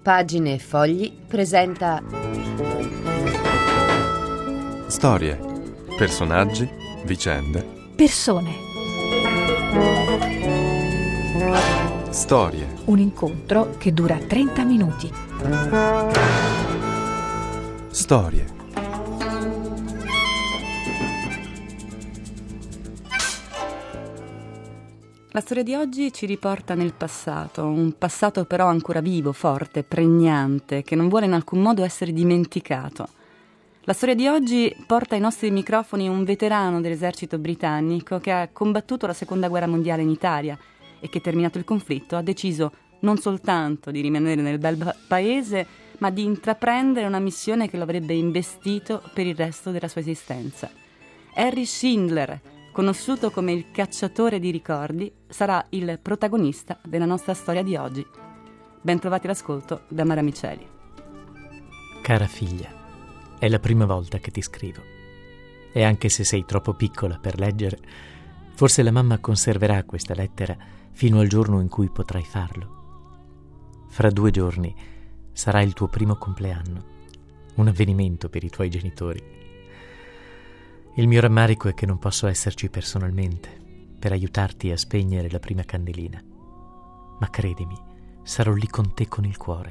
Pagine e Fogli presenta storie, personaggi, vicende, persone. Storie. Un incontro che dura 30 minuti. Storie. La storia di oggi ci riporta nel passato, un passato però ancora vivo, forte, pregnante, che non vuole in alcun modo essere dimenticato. La storia di oggi porta ai nostri microfoni un veterano dell'esercito britannico che ha combattuto la Seconda Guerra Mondiale in Italia e che, terminato il conflitto, ha deciso non soltanto di rimanere nel bel paese, ma di intraprendere una missione che lo avrebbe investito per il resto della sua esistenza. Harry Schindler, conosciuto come il cacciatore di ricordi, sarà il protagonista della nostra storia di oggi. Ben trovati all'ascolto da Mara Miceli. Cara figlia, è la prima volta che ti scrivo. E anche se sei troppo piccola per leggere, forse la mamma conserverà questa lettera fino al giorno in cui potrai farlo. Fra 2 giorni sarà il tuo primo compleanno, un avvenimento per i tuoi genitori. Il mio rammarico è che non posso esserci personalmente per aiutarti a spegnere la prima candelina. Ma credimi, sarò lì con te con il cuore.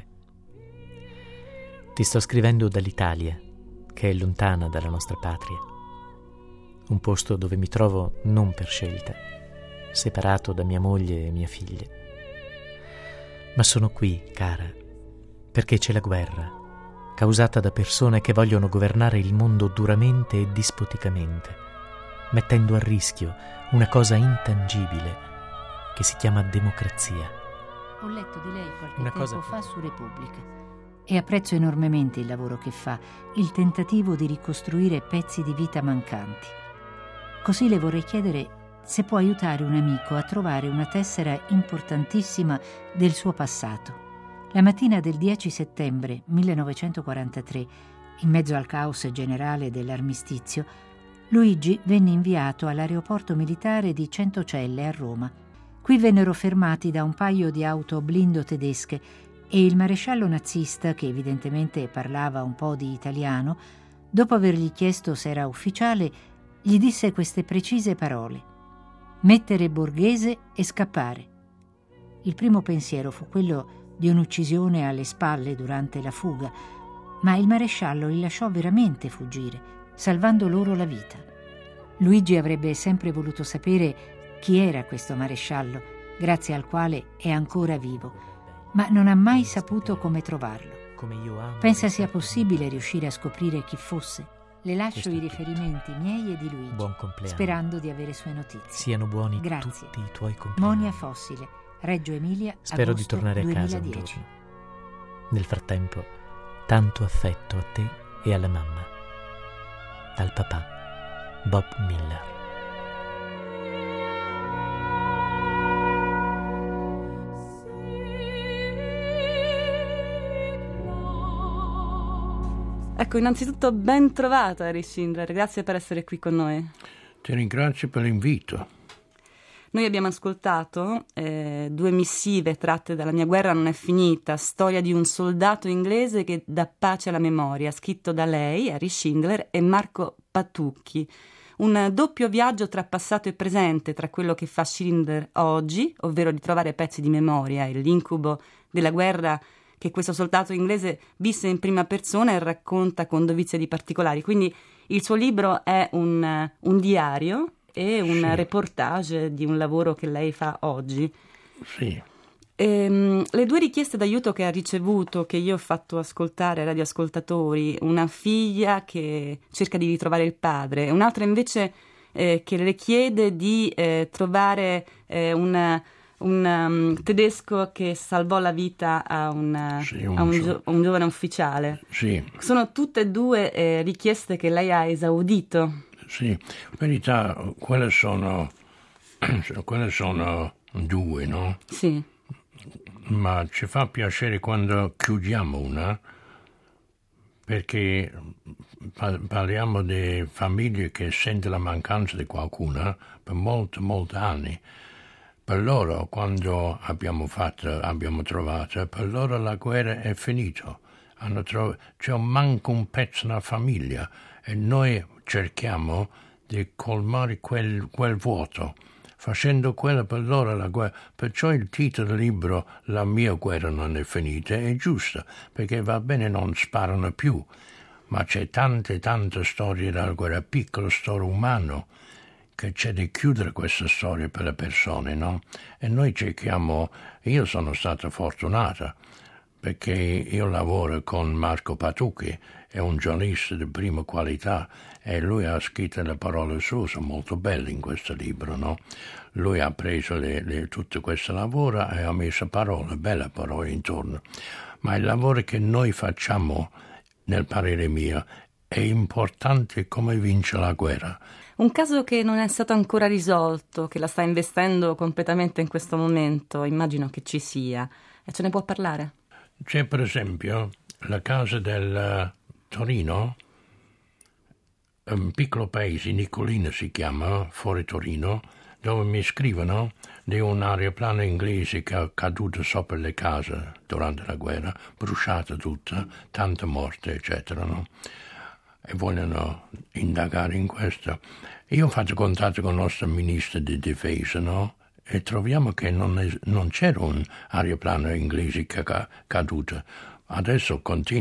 Ti sto scrivendo dall'Italia, che è lontana dalla nostra patria. Un posto dove mi trovo non per scelta, separato da mia moglie e mia figlia. Ma sono qui, cara, perché c'è la guerra, causata da persone che vogliono governare il mondo duramente e dispoticamente, mettendo a rischio una cosa intangibile che si chiama democrazia. Ho letto di lei qualche Una tempo cosa fa su Repubblica e apprezzo enormemente il lavoro che fa, il tentativo di ricostruire pezzi di vita mancanti. Così le vorrei chiedere se può aiutare un amico a trovare una tessera importantissima del suo passato. La mattina del 10 settembre 1943, in mezzo al caos generale dell'armistizio, Luigi venne inviato all'aeroporto militare di Centocelle a Roma. Qui vennero fermati da un paio di auto blindo tedesche e il maresciallo nazista, che evidentemente parlava un po' di italiano, dopo avergli chiesto se era ufficiale, gli disse queste precise parole: mettere Borghese e scappare. Il primo pensiero fu quello di un'uccisione alle spalle durante la fuga, ma il maresciallo li lasciò veramente fuggire, salvando loro la vita. Luigi avrebbe sempre voluto sapere chi era questo maresciallo, grazie al quale è ancora vivo, ma non ha mai saputo come trovarlo. Pensa sia possibile riuscire a scoprire chi fosse? Le lascio i riferimenti miei e di Luigi, buon compleanno, sperando di avere sue notizie. Siano buoni Grazie. tutti i tuoi compleanni. Monia Fossile, Reggio Emilia, Spero di agosto tornare a casa 2010. un giorno. Nel frattempo, tanto affetto a te e alla mamma. Dal papà, Bob Miller. Ecco, innanzitutto ben trovata Harry Schindler, grazie per essere qui con noi. Ti ringrazio per l'invito. Noi abbiamo ascoltato 2 missive tratte dalla mia guerra non è finita, storia di un soldato inglese che dà pace alla memoria, scritto da lei, Harry Schindler, e Marco Patucchi. Un doppio viaggio tra passato e presente, tra quello che fa Schindler oggi, ovvero di trovare pezzi di memoria e l'incubo della guerra che questo soldato inglese visse in prima persona e racconta con dovizia di particolari. Quindi il suo libro è un diario e un reportage di un lavoro che lei fa oggi. Sì. Le 2 richieste d'aiuto che ha ricevuto, che io ho fatto ascoltare ai radioascoltatori, una figlia che cerca di ritrovare il padre e un'altra invece che le chiede di trovare un tedesco che salvò la vita a un giovane ufficiale. Sì. Sono tutte e 2 richieste che lei ha esaudito. Sì, in verità quelle sono 2, no? Sì. Ma ci fa piacere quando chiudiamo una, perché parliamo di famiglie che sentono la mancanza di qualcuno per molti anni. per loro, quando abbiamo trovato, per loro la guerra è finita. C'è manco un pezzo nella famiglia e noi cerchiamo di colmare quel vuoto. Facendo quello per loro la guerra. Perciò il titolo del libro La mia guerra non è finita è giusto, perché va bene non sparano più, ma c'è tante storie della guerra, piccole storie umane, che c'è di chiudere questa storia per le persone, no? E noi cerchiamo, io sono stata fortunata, perché io lavoro con Marco Patucchi, è un giornalista di prima qualità, e lui ha scritto le parole sue, sono molto belle in questo libro, no? Lui ha preso tutto questo lavoro e ha messo belle parole intorno. Ma il lavoro che noi facciamo, nel parere mio, è importante come vince la guerra. Un caso che non è stato ancora risolto, che la sta investendo completamente in questo momento, immagino che ci sia. E ce ne può parlare? C'è per esempio la casa del Torino, un piccolo paese, Nicolina si chiama, fuori Torino, dove mi scrivono di un aeroplano inglese che è caduto sopra le case durante la guerra, bruciata tutta, tante morte, eccetera, no? E vogliono indagare in questo. Io ho fatto contatto con il nostro ministro di difesa, no? E troviamo che non c'era un aeroplano inglese che è caduto. Adesso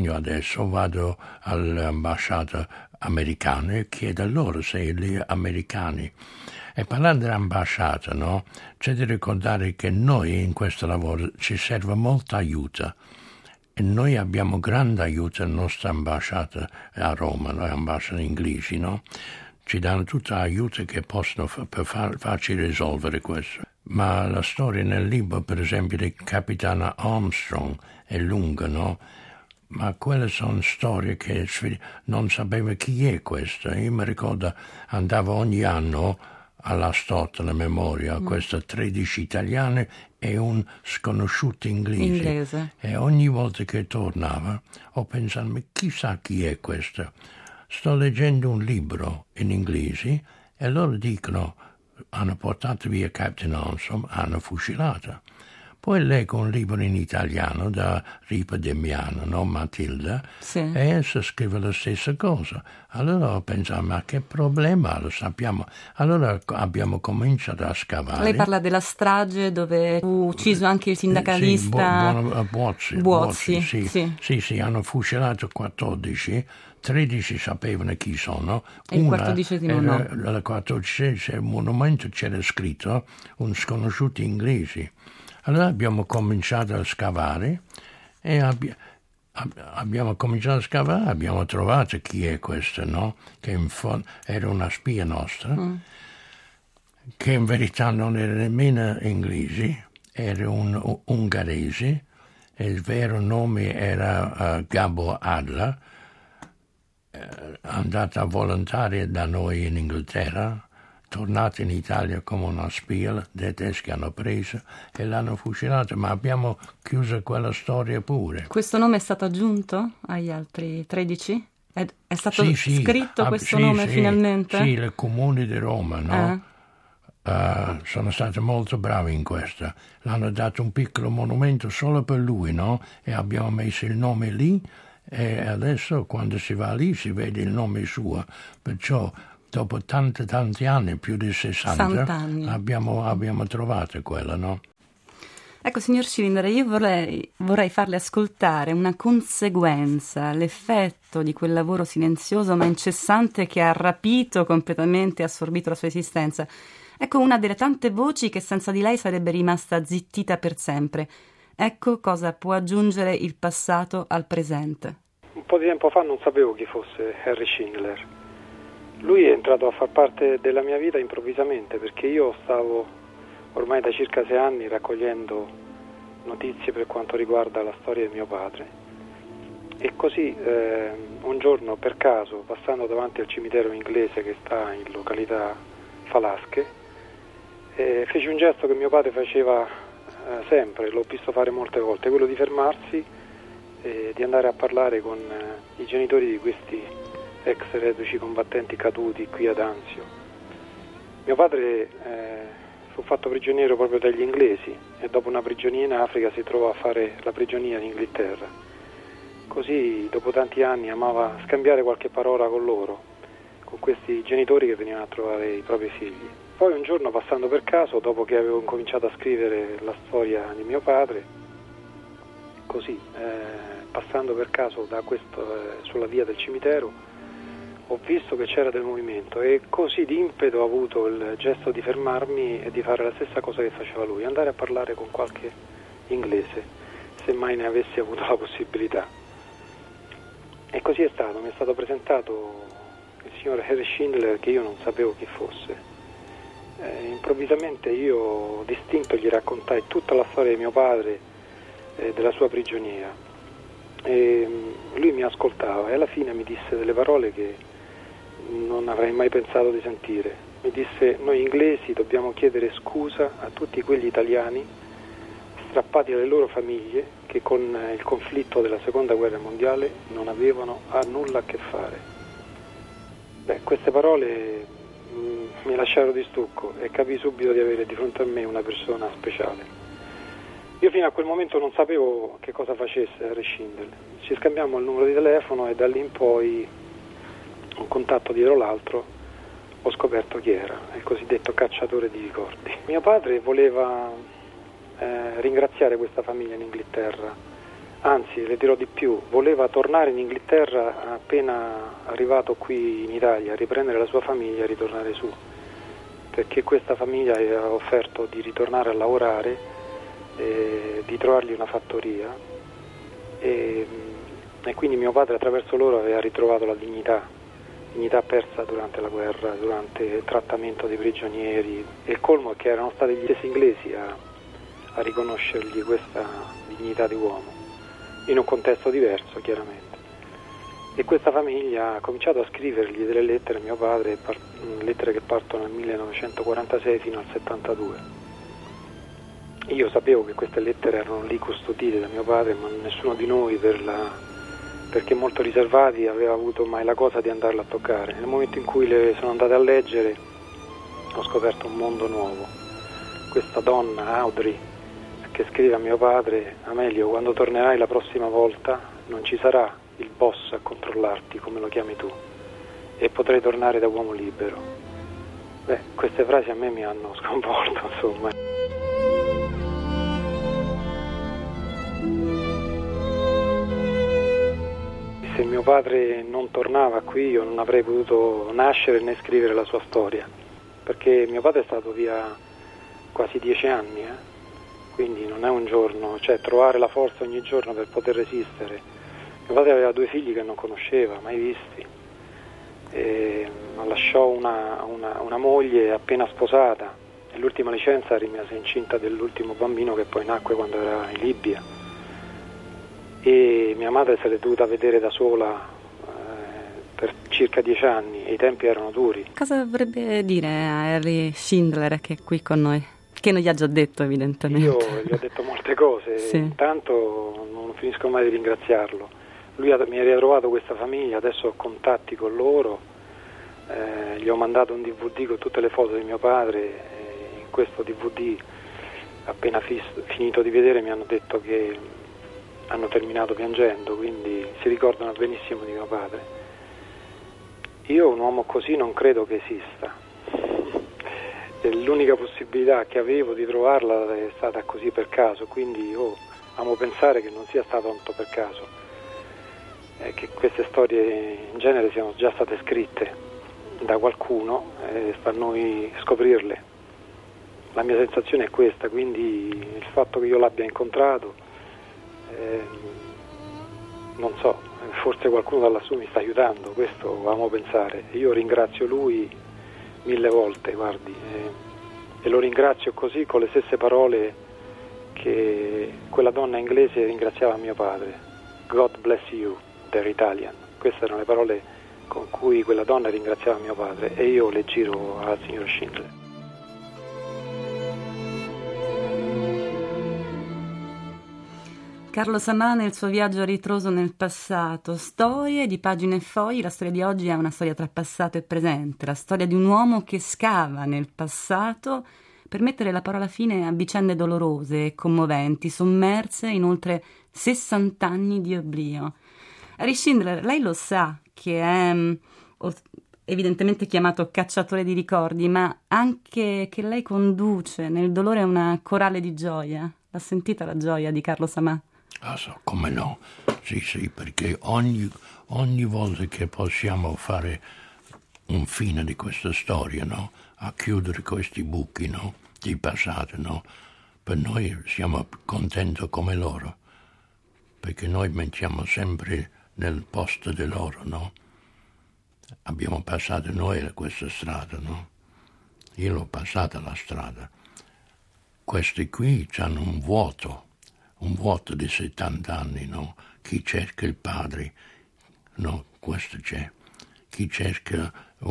vado all'ambasciata americana e chiedo a loro se gli americani. E parlando dell'ambasciata, no? C'è da ricordare che noi in questo lavoro ci serve molto aiuto. E noi abbiamo grande aiuto alla nostra ambasciata a Roma, le ambasciate inglesi, no? Ci danno tutto l'aiuto che possono per farci risolvere questo. Ma la storia nel libro, per esempio, di Capitano Armstrong è lunga, no? Ma quelle sono storie che non sapevo chi è questa. Io mi ricordo, andavo ogni anno alla storia, alla memoria, queste 13 italiane e un sconosciuto inglese. E ogni volta che tornava ho pensato, ma chissà chi è questo. Sto leggendo un libro in inglese e loro dicono, hanno portato via Captain Armstrong, hanno fucilato. Poi leggo un libro in italiano da Ripa Demiano, no? Matilda, sì. E essa scrive la stessa cosa. Allora ho pensato, ma che problema, lo sappiamo. Allora abbiamo cominciato a scavare. Lei parla della strage dove fu ucciso anche il sindacalista Buozzi. Sì, Hanno fucilato 14, 13 sapevano chi sono. E il 14° no. La 14 monumento c'era scritto un sconosciuto inglese. Allora abbiamo cominciato a scavare e abbiamo trovato chi è questo, no? Che in fondo era una spia nostra, che in verità non era nemmeno inglese, era un ungherese, e il vero nome era Gabor Adler, andata volontaria da noi in Inghilterra, tornata in Italia come una spia, i tedeschi hanno preso e l'hanno fucilato, ma abbiamo chiuso quella storia pure. Questo nome è stato aggiunto agli altri 13? È stato scritto questo nome finalmente? Sì, il comune di Roma, no? Sono stati molto bravi in questo. L'hanno dato un piccolo monumento solo per lui, no? E abbiamo messo il nome lì e adesso quando si va lì si vede il nome suo. Perciò dopo tanti anni, più di 60 anni, abbiamo trovato quella, no? Ecco, signor Schillinger, io vorrei farle ascoltare una conseguenza, l'effetto di quel lavoro silenzioso ma incessante che ha rapito completamente e assorbito la sua esistenza. Ecco una delle tante voci che senza di lei sarebbe rimasta zittita per sempre. Ecco cosa può aggiungere il passato al presente. Un po' di tempo fa non sapevo chi fosse Henry Schindler. Lui è entrato a far parte della mia vita improvvisamente, perché io stavo ormai da circa 6 anni raccogliendo notizie per quanto riguarda la storia di mio padre, e così un giorno per caso, passando davanti al cimitero inglese che sta in località Falasche, feci un gesto che mio padre faceva sempre, l'ho visto fare molte volte, quello di fermarsi e di andare a parlare con i genitori di questi ex reduci combattenti caduti qui ad Anzio. Mio padre fu fatto prigioniero proprio dagli inglesi e dopo una prigionia in Africa si trovò a fare la prigionia in Inghilterra. Così dopo tanti anni amava scambiare qualche parola con loro, con questi genitori che venivano a trovare i propri figli. Poi un giorno, passando per caso, dopo che avevo cominciato a scrivere la storia di mio padre, così passando per caso da sulla via del cimitero, ho visto che c'era del movimento e così d'impeto ho avuto il gesto di fermarmi e di fare la stessa cosa che faceva lui, andare a parlare con qualche inglese, se mai ne avessi avuto la possibilità. E così è stato, mi è stato presentato il signor Henry Schindler, che io non sapevo chi fosse. Improvvisamente io distinto gli raccontai tutta la storia di mio padre e della sua prigionia. E lui mi ascoltava e alla fine mi disse delle parole che non avrei mai pensato di sentire. Mi disse: noi inglesi dobbiamo chiedere scusa a tutti quegli italiani strappati alle loro famiglie che con il conflitto della seconda guerra mondiale non avevano nulla a che fare. Queste parole mi lasciarono di stucco e capii subito di avere di fronte a me una persona speciale. Io fino a quel momento non sapevo che cosa facesse Henry Schindler. Ci scambiammo il numero di telefono e da lì in poi, un contatto dietro l'altro, ho scoperto chi era, il cosiddetto cacciatore di ricordi. Mio padre voleva ringraziare questa famiglia in Inghilterra, anzi le dirò di più, voleva tornare in Inghilterra appena arrivato qui in Italia, riprendere la sua famiglia e ritornare su, perché questa famiglia aveva offerto di ritornare a lavorare, di trovargli una fattoria e quindi mio padre attraverso loro aveva ritrovato la dignità persa durante la guerra, durante il trattamento dei prigionieri, e il colmo è che erano stati gli stessi inglesi a riconoscergli questa dignità di uomo, in un contesto diverso chiaramente. E questa famiglia ha cominciato a scrivergli delle lettere a mio padre, lettere che partono nel 1946 fino al 72. Io sapevo che queste lettere erano lì custodite da mio padre, ma nessuno di noi, perché molto riservati, aveva avuto mai la cosa di andarla a toccare. Nel momento in cui le sono andate a leggere ho scoperto un mondo nuovo. Questa donna, Audrey, che scrive a mio padre: Amelio, quando tornerai la prossima volta non ci sarà il boss a controllarti come lo chiami tu e potrai tornare da uomo libero. Queste frasi a me mi hanno sconvolto, insomma. Se mio padre non tornava qui io non avrei potuto nascere né scrivere la sua storia, perché mio padre è stato via quasi 10 anni, quindi non è un giorno, cioè trovare la forza ogni giorno per poter resistere. Mio padre aveva 2 figli che non conosceva, mai visti, e lasciò una moglie appena sposata e l'ultima licenza rimase incinta dell'ultimo bambino che poi nacque quando era in Libia. E mia madre se l'è dovuta vedere da sola per circa 10 anni e i tempi erano duri. Cosa vorrebbe dire a Henry Schindler che è qui con noi? Che non gli ha già detto evidentemente. Io gli ho detto molte cose, sì. Intanto non finisco mai di ringraziarlo. Lui mi ha ritrovato questa famiglia, adesso ho contatti con loro, gli ho mandato un DVD con tutte le foto di mio padre, in questo DVD appena finito di vedere mi hanno detto che hanno terminato piangendo, quindi si ricordano benissimo di mio padre. Io un uomo così non credo che esista. E l'unica possibilità che avevo di trovarla è stata così per caso, quindi io amo pensare che non sia stato tanto per caso, che queste storie in genere siano già state scritte da qualcuno e sta a noi scoprirle. La mia sensazione è questa, quindi il fatto che io l'abbia incontrato, non so, forse qualcuno da lassù mi sta aiutando, questo amo pensare. Io ringrazio lui 1000 volte, guardi, e lo ringrazio così con le stesse parole che quella donna inglese ringraziava mio padre. God bless you, they're Italian. Queste erano le parole con cui quella donna ringraziava mio padre e io le giro al signor Schindler. Carlo Sannà nel suo viaggio a ritroso nel passato, storie di pagine e fogli. La storia di oggi è una storia tra passato e presente, la storia di un uomo che scava nel passato per mettere la parola fine a vicende dolorose e commoventi, sommerse in oltre 60 anni di oblio. Harry Schindler, lei lo sa che è evidentemente chiamato cacciatore di ricordi, ma anche che lei conduce nel dolore una corale di gioia. L'ha sentita la gioia di Carlo Samà? Ah, so, come no? Sì, perché ogni volta che possiamo fare un fine di questa storia, no? A chiudere questi buchi, no? Di passato, no? Per noi siamo contenti come loro, perché noi mettiamo sempre nel posto di loro, no? Abbiamo passato noi questa strada, no? Io l'ho passata la strada. Questi qui hanno un vuoto di 70 anni, no? Chi cerca il padre, no? Questo c'è. Chi cerca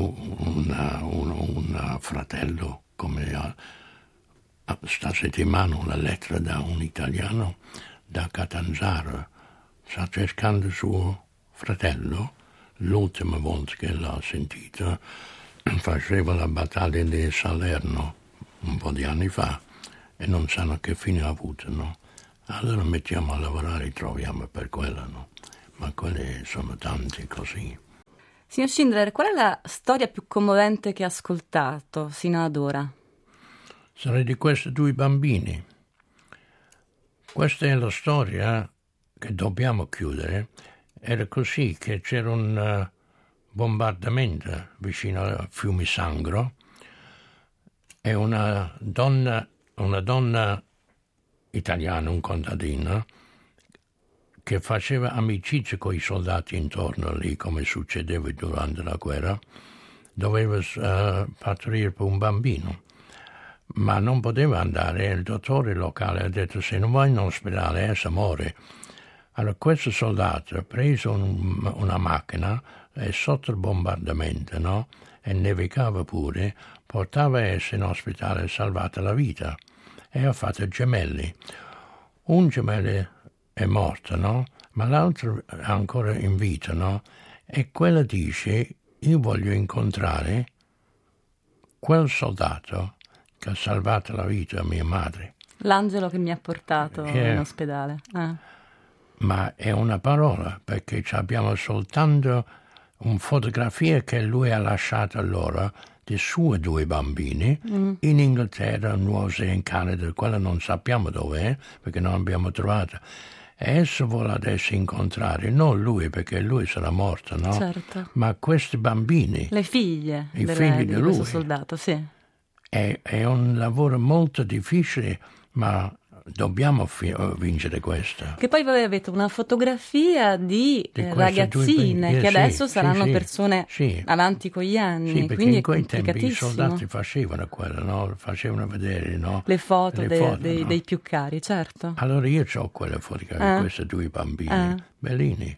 un fratello, come sta settimana una lettera da un italiano da Catanzaro, sta cercando suo fratello. L'ultima volta che l'ho sentito faceva la battaglia di Salerno un po' di anni fa e non sanno che fine ha avuto, no? Allora mettiamo a lavorare e troviamo per quello, no? Ma quelli sono tanti così. Signor Schindler, qual è la storia più commovente che ha ascoltato sino ad ora? Sarà di questi due bambini. Questa è la storia che dobbiamo chiudere. Era così che c'era un bombardamento vicino a Fiumicingro e una donna italiana, un contadino, che faceva amicizia con i soldati intorno lì, come succedeva durante la guerra, doveva partorire per un bambino, ma non poteva andare. Il dottore locale ha detto: se non vai in ospedale essa muore. Allora questo soldato ha preso una macchina e sotto il bombardamento, no? E nevicava pure, portava essa in ospedale e salvata la vita. E ha fatto gemelli. Un gemello è morto, no? Ma l'altro è ancora in vita, no? E quella dice: io voglio incontrare quel soldato che ha salvato la vita a mia madre. L'angelo che mi ha portato in ospedale. Ma è una parola, perché abbiamo soltanto una fotografia che lui ha lasciato loro dei suoi due bambini in Inghilterra, Nuova Zelanda, in Canada. Quella non sappiamo dove è, perché non abbiamo trovato. E esso vuole adesso incontrare, non lui, perché lui sarà morto, no? Certo. Ma questi bambini, le figlie i figli di questo lui. soldato, sì. È un lavoro molto difficile, ma dobbiamo vincere questo. Che poi voi avete una fotografia di ragazzine che adesso saranno persone avanti con gli anni. Sì, perché quindi in quei tempi i soldati facevano quello, no? Facevano vedere, no? Le foto, no? dei più cari, certo. Allora io ho quella fotografia di questi due bambini, bellini.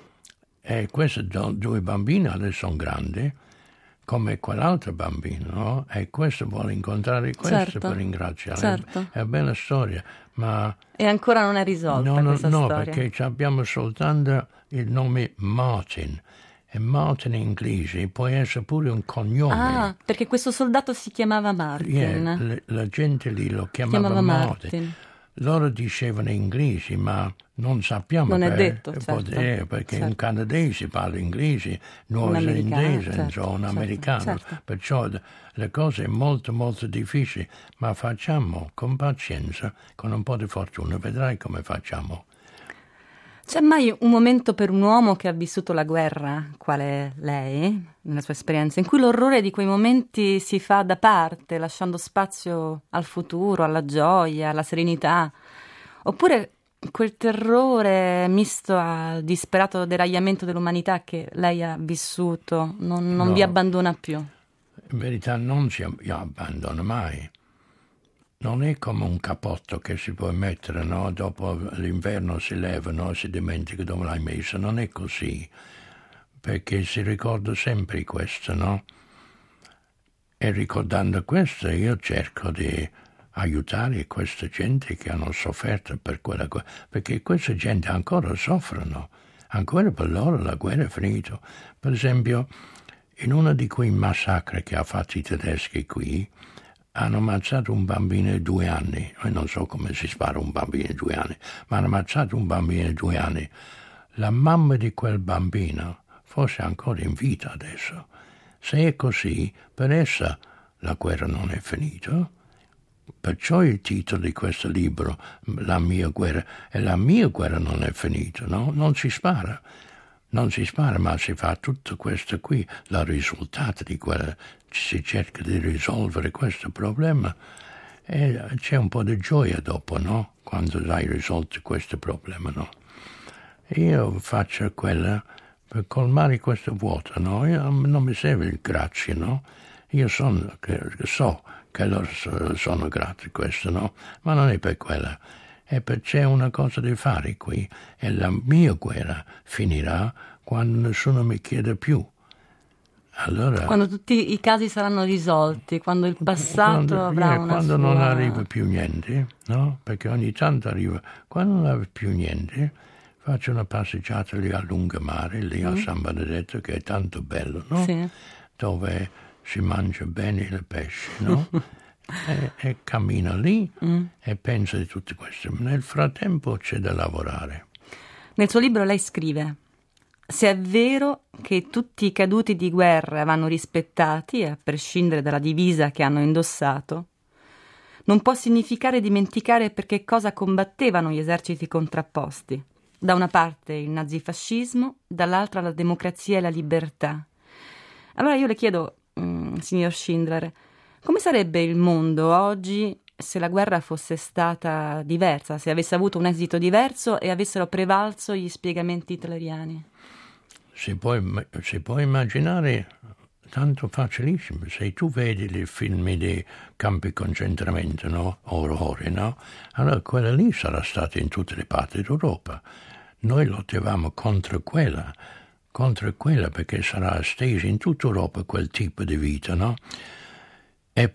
E questi due bambini adesso sono grandi, come quell'altro bambino, no? E questo vuole incontrare questo per ringraziare. Certo. È una bella storia, ma... E ancora non è risolta questa storia. No, perché abbiamo soltanto il nome Martin. E Martin in inglese può essere pure un cognome. Ah, perché questo soldato si chiamava Martin. La gente lì lo chiamava Martin. Loro dicevano inglese, ma non sappiamo. Non è detto, certo. Perché un canadese parla inglese, neozelandese, un americano. Certo. Perciò le cose sono molto, molto difficili, ma facciamo con pazienza, con un po' di fortuna, vedrai come facciamo. C'è mai un momento per un uomo che ha vissuto la guerra, quale lei, nella sua esperienza, in cui l'orrore di quei momenti si fa da parte, lasciando spazio al futuro, alla gioia, alla serenità? Oppure quel terrore misto al disperato deragliamento dell'umanità che lei ha vissuto non vi abbandona più? In verità non si abbandona mai. Non è come un cappotto che si può mettere, no? Dopo l'inverno si leva, no? Si dimentica dove l'hai messo. Non è così, perché si ricorda sempre questo, no? E ricordando questo io cerco di aiutare questa gente che hanno sofferto per quella guerra, perché questa gente ancora soffrono, ancora per loro la guerra è finita. Per esempio, in uno di quei massacri che ha fatto i tedeschi qui, hanno ammazzato un bambino di 2 anni. Io non so come si spara un bambino di 2 anni, ma hanno ammazzato un bambino di 2 anni. La mamma di quel bambino fosse ancora in vita adesso. Se è così, per essa la guerra non è finita. Perciò il titolo di questo libro, La mia guerra, e la mia guerra non è finita, no? Non si spara, ma si fa tutto questo qui, il risultato di quella, si cerca di risolvere questo problema e c'è un po' di gioia dopo, no? Quando hai risolto questo problema, no? Io faccio quella per colmare questo vuoto, no? Io non mi serve il grazie, no? Io so che loro sono grati questo, no? Ma non è per quella. È perché c'è una cosa da fare qui e la mia guerra finirà quando nessuno mi chiede più. Allora, quando tutti i casi saranno risolti, quando il passato avrà una quando sua... non arriva più niente, no? Perché ogni tanto arriva, quando non arriva più niente, faccio una passeggiata lì a lungomare, lì a San Benedetto, che è tanto bello, no? Sì. Dove si mangia bene il pesce, no? e cammina lì e pensa di tutto questo. Nel frattempo c'è da lavorare. Nel suo libro lei scrive: se è vero che tutti i caduti di guerra vanno rispettati, a prescindere dalla divisa che hanno indossato, non può significare dimenticare per che cosa combattevano gli eserciti contrapposti. Da una parte il nazifascismo, dall'altra la democrazia e la libertà. Allora io le chiedo, signor Schindler, come sarebbe il mondo oggi se la guerra fosse stata diversa, se avesse avuto un esito diverso e avessero prevalso gli spiegamenti hitleriani? Si può immaginare tanto facilissimo. Se tu vedi i film di campi di concentramento, no? Orrore, no? Allora quella lì sarà stata in tutte le parti d'Europa. Noi lottavamo contro quella perché sarà estesa in tutta Europa quel tipo di vita, no? E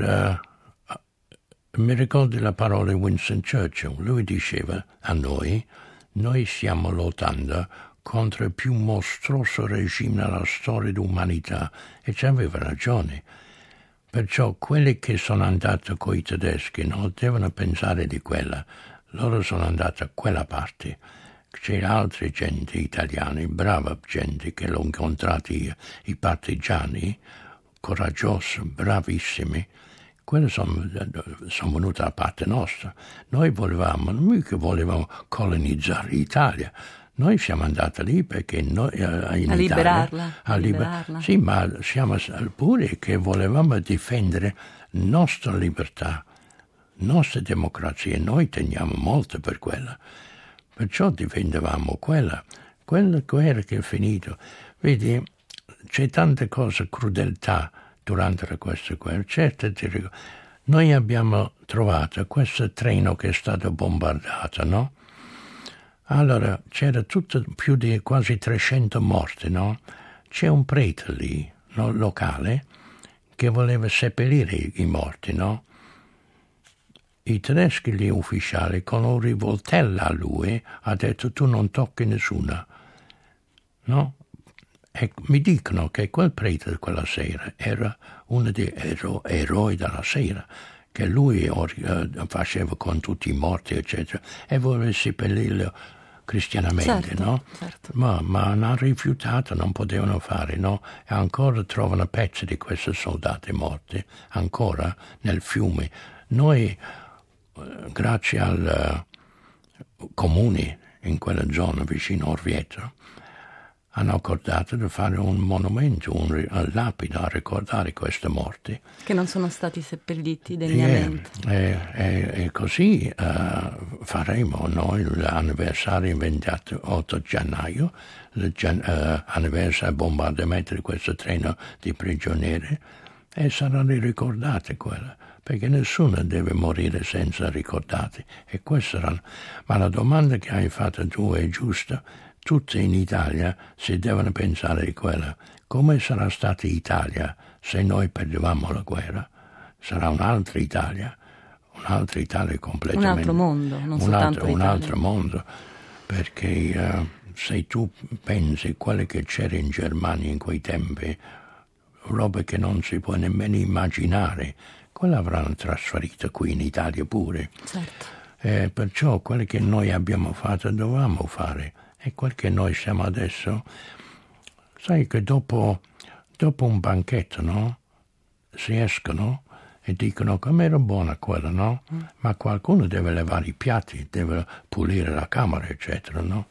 mi ricordo la parola di Winston Churchill. Lui diceva a noi stiamo lottando contro il più mostruoso regime nella storia dell'umanità, e ci aveva ragione. Perciò quelli che sono andati con i tedeschi non devono pensare di quella, loro sono andati a quella parte. C'è altre gente italiani, brava gente, che l'ho incontrati i partigiani, coraggiosi, bravissimi. Quelli sono venuti da parte nostra. Noi volevamo colonizzare l'Italia. Noi siamo andati lì perché noi in liberarla. Sì, ma siamo pure che volevamo difendere nostra libertà, nostra democrazia. Noi teniamo molto per quella. Perciò difendevamo quella guerra che è finita. Vedi, c'è tante cose, crudeltà durante questa guerra. Certo, noi abbiamo trovato questo treno che è stato bombardato, no? Allora, c'era più di quasi 300 morti, no? C'è un prete lì, no, locale, che voleva seppellire i morti, no? I tedeschi, gli ufficiali, con un rivoltello a lui, ha detto: tu non tocchi nessuna, no? E mi dicono che quel prete quella sera era uno dei eroi della sera, che lui faceva con tutti i morti, eccetera, e voleva seppellirlo cristianamente, certo, no? Certo. Ma hanno rifiutato, non potevano fare, no? E ancora trovano pezzi di questi soldati morti, ancora nel fiume. Noi, grazie al comune in quella zona vicino a Orvieto, hanno accordato di fare un monumento, un lapide a ricordare queste morti. Che non sono stati seppelliti degnamente. E così faremo noi l'anniversario il 28 gennaio, l'anniversario del bombardamento di questo treno di prigionieri, e saranno ricordate quelle, perché nessuno deve morire senza ricordati. E questo saranno. Ma la domanda che hai fatto tu è giusta. Tutti in Italia si devono pensare di quella. Come sarà stata Italia se noi perdevamo la guerra? Sarà un'altra Italia completamente. Un altro mondo, non soltanto un altro mondo, perché se tu pensi quello che c'era in Germania in quei tempi, roba che non si può nemmeno immaginare, quella avranno trasferito qui in Italia pure. Certo. Perciò quello che noi abbiamo fatto dovevamo fare, e quel che noi siamo adesso, sai che dopo un banchetto, no? Si escono e dicono com'era buona quella, no? Ma qualcuno deve levare i piatti, deve pulire la camera, eccetera, no?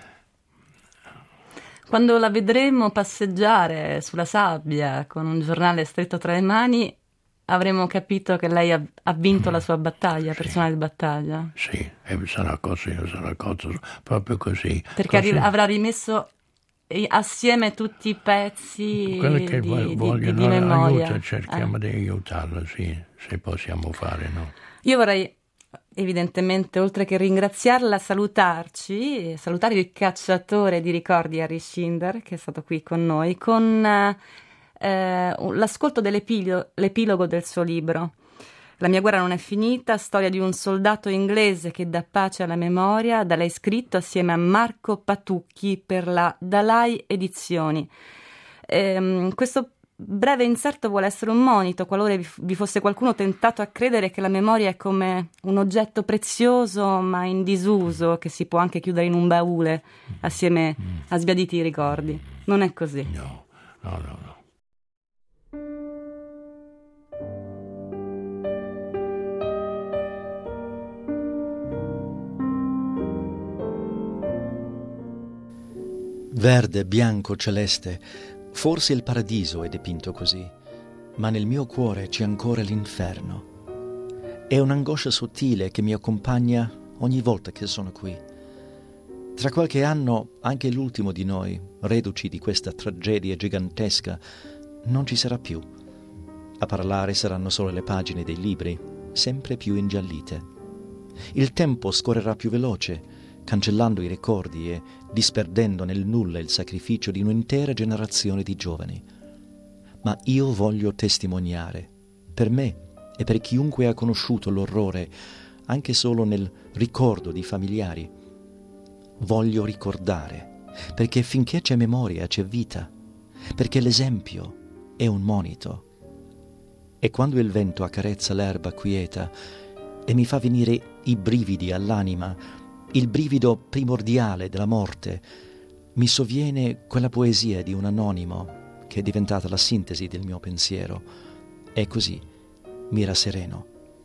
Quando la vedremo passeggiare sulla sabbia con un giornale stretto tra le mani, avremo capito che lei ha vinto la sua battaglia, personale battaglia. Sì, e sarà così, proprio così. Perché così. Avrà rimesso assieme tutti i pezzi quelli che vogliono di memoria. Aiuto, cerchiamo di aiutarlo, sì, se possiamo fare, no? Io vorrei evidentemente, oltre che ringraziarla, salutare il cacciatore di ricordi Harry Schinder, che è stato qui con noi, con l'ascolto dell'epilogo del suo libro. La mia guerra non è finita, storia di un soldato inglese che dà pace alla memoria, da lei scritto assieme a Marco Patucchi per la Dalai Edizioni. Questo breve inserto vuole essere un monito qualora vi fosse qualcuno tentato a credere che la memoria è come un oggetto prezioso ma in disuso che si può anche chiudere in un baule assieme a sbiaditi ricordi. Non è così. No. Verde, bianco, celeste, forse il paradiso è dipinto così, ma nel mio cuore c'è ancora l'inferno. È un'angoscia sottile che mi accompagna ogni volta che sono qui. Tra qualche anno anche l'ultimo di noi, reduci di questa tragedia gigantesca, non ci sarà più. A parlare saranno solo le pagine dei libri, sempre più ingiallite. Il tempo scorrerà più veloce, cancellando i ricordi e disperdendo nel nulla il sacrificio di un'intera generazione di giovani. Ma io voglio testimoniare, per me e per chiunque ha conosciuto l'orrore, anche solo nel ricordo di familiari. Voglio ricordare, perché finché c'è memoria c'è vita, perché l'esempio è un monito. E quando il vento accarezza l'erba quieta e mi fa venire i brividi all'anima, il brivido primordiale della morte, mi sovviene quella poesia di un anonimo che è diventata la sintesi del mio pensiero, e così mi rassereno.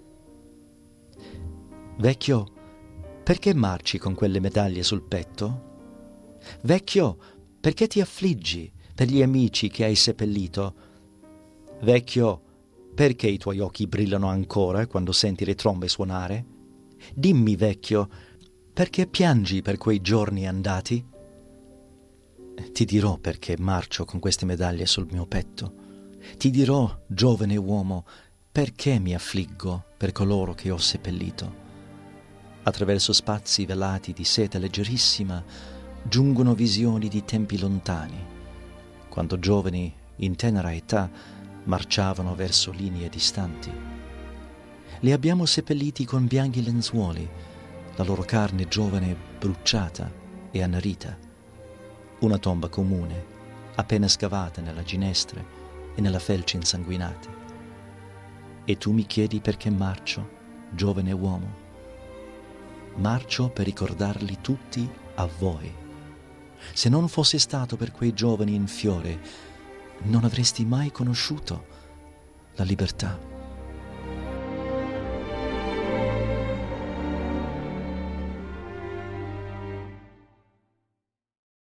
Vecchio, perché marci con quelle medaglie sul petto? Vecchio, perché ti affliggi per gli amici che hai seppellito? Vecchio, perché i tuoi occhi brillano ancora quando senti le trombe suonare? Dimmi, vecchio, perché piangi per quei giorni andati? Ti dirò perché marcio con queste medaglie sul mio petto. Ti dirò, giovane uomo, perché mi affliggo per coloro che ho seppellito. Attraverso spazi velati di seta leggerissima giungono visioni di tempi lontani, quando giovani in tenera età marciavano verso linee distanti. Li abbiamo seppelliti con bianchi lenzuoli, la loro carne giovane bruciata e annerita. Una tomba comune, appena scavata nella ginestra e nella felce insanguinate. E tu mi chiedi perché marcio, giovane uomo? Marcio per ricordarli tutti a voi. Se non fosse stato per quei giovani in fiore, non avresti mai conosciuto la libertà.